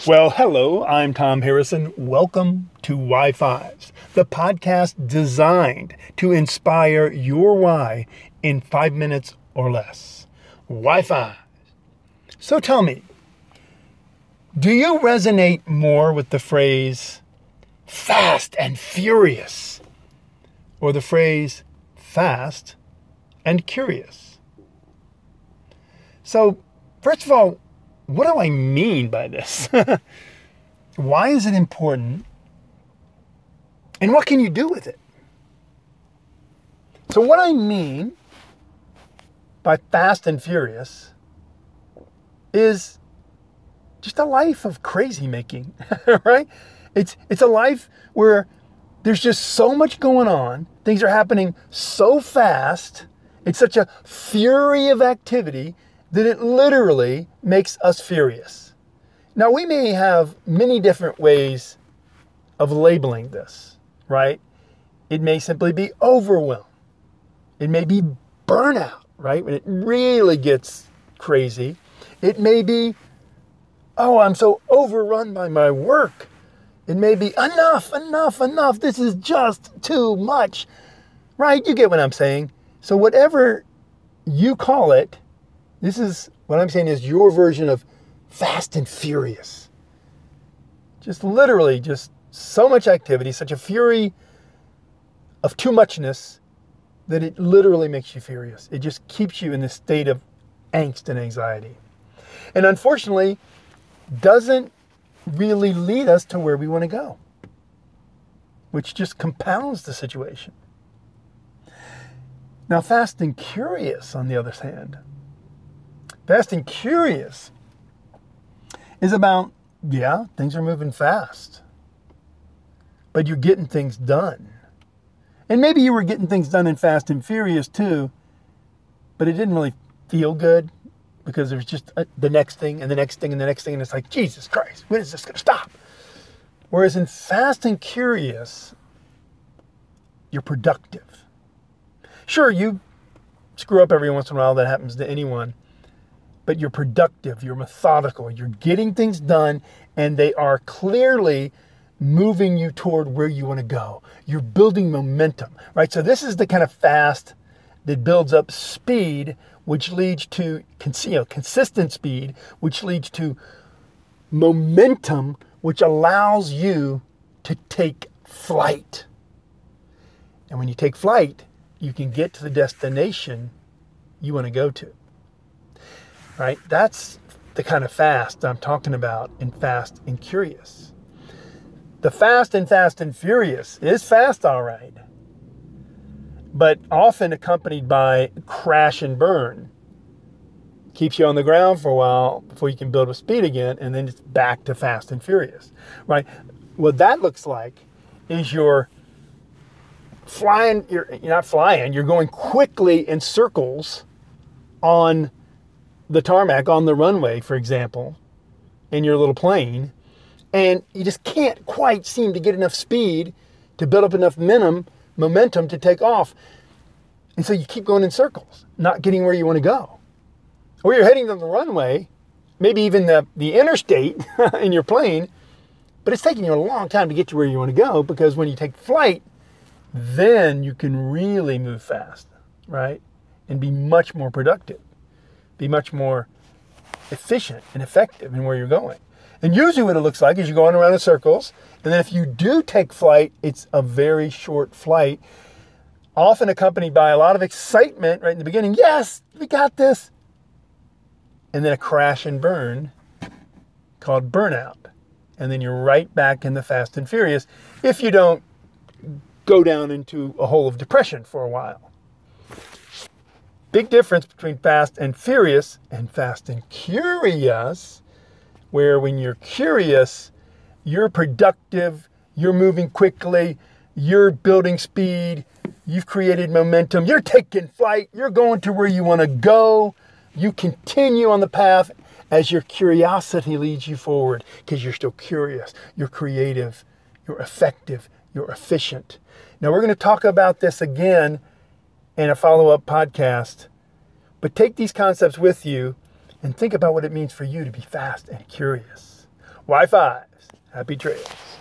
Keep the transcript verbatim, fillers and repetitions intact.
Well, hello, I'm Tom Harrison. Welcome to Why Fives, the podcast designed to inspire your why in five minutes or less. Why Fives. So tell me, do you resonate more with the phrase fast and furious or the phrase fast and curious? So, first of all, what do I mean by this? Why is it important? And what can you do with it? So what I mean by fast and furious is just a life of crazy making, right? It's it's a life where there's just so much going on. Things are happening so fast. It's such a fury of activity that it literally makes us furious. Now, we may have many different ways of labeling this, right? It may simply be overwhelm. It may be burnout, right? When it really gets crazy. It may be, oh, I'm so overrun by my work. It may be enough, enough, enough. This is just too much, right? You get what I'm saying. So whatever you call it, this is what I'm saying is your version of fast and furious. Just literally just so much activity, such a fury of too muchness that it literally makes you furious. It just keeps you in this state of angst and anxiety. And unfortunately, doesn't really lead us to where we want to go, which just compounds the situation. Now, fast and curious, on the other hand, Fast and curious is about, yeah, things are moving fast, but you're getting things done. And maybe you were getting things done in Fast and Furious too, but it didn't really feel good because there was just a, the next thing and the next thing and the next thing. And it's like, Jesus Christ, when is this going to stop? Whereas in Fast and Curious, you're productive. Sure, you screw up every once in a while. That happens to anyone. But you're productive, you're methodical, you're getting things done, and they are clearly moving you toward where you want to go. You're building momentum, right? So this is the kind of fast that builds up speed, which leads to you know, consistent speed, which leads to momentum, which allows you to take flight. And when you take flight, you can get to the destination you want to go to. Right? That's the kind of fast I'm talking about in Fast and Curious. The fast in Fast and Furious is fast, all right, but often accompanied by crash and burn. Keeps you on the ground for a while before you can build with speed again, and then it's back to Fast and Furious, right? What that looks like is you're flying, you're, you're not flying, you're going quickly in circles on the tarmac, on the runway, for example, in your little plane, and you just can't quite seem to get enough speed to build up enough momentum, momentum to take off. And so you keep going in circles, not getting where you want to go. Or you're heading to the runway, maybe even the, the interstate in your plane, but it's taking you a long time to get to where you want to go, because when you take flight, then you can really move fast, right? And be much more productive. Be much more efficient and effective in where you're going. And usually what it looks like is you're going around in circles, and then if you do take flight, it's a very short flight, often accompanied by a lot of excitement right in the beginning. Yes, we got this. And then a crash and burn called burnout. And then you're right back in the Fast and Furious if you don't go down into a hole of depression for a while. Big difference between Fast and Furious and Fast and Curious, where when you're curious, you're productive, you're moving quickly, you're building speed, you've created momentum, you're taking flight, you're going to where you want to go. You continue on the path as your curiosity leads you forward because you're still curious, you're creative, you're effective, you're efficient. Now we're going to talk about this again in a follow-up podcast. But take these concepts with you and think about what it means for you to be fast and curious. Y fives. Happy trails.